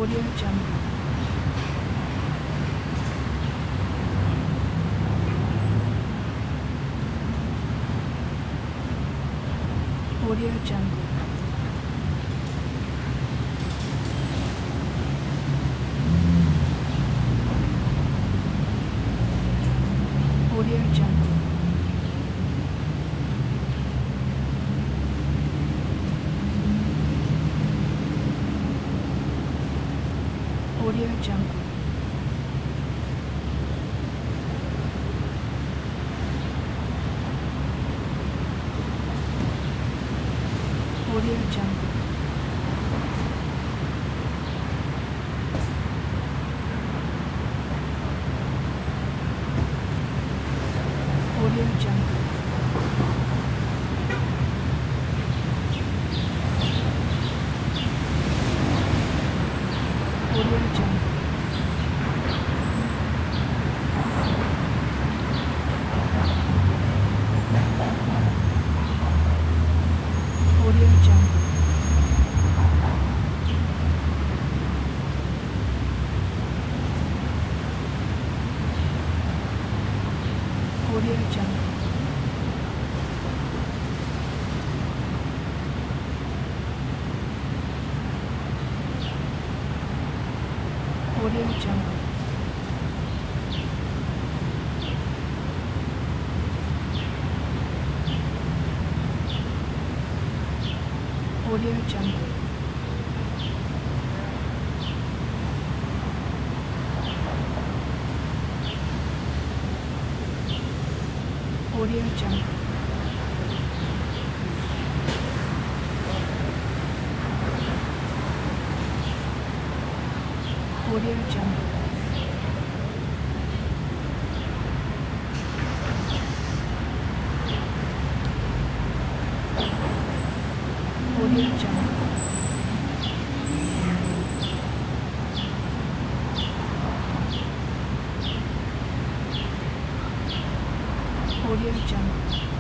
Audio Jungle. Audio Jungle. Audio Jungle. Audio Jungle. Audio Jungle. Audio Jungle. Audio Jungle. Audio Jungle. Audio Jungle. Audio Jungle. Audio Jungle. Audio Jungle. Audio Jungle. Audio Jungle. Audio Jungle.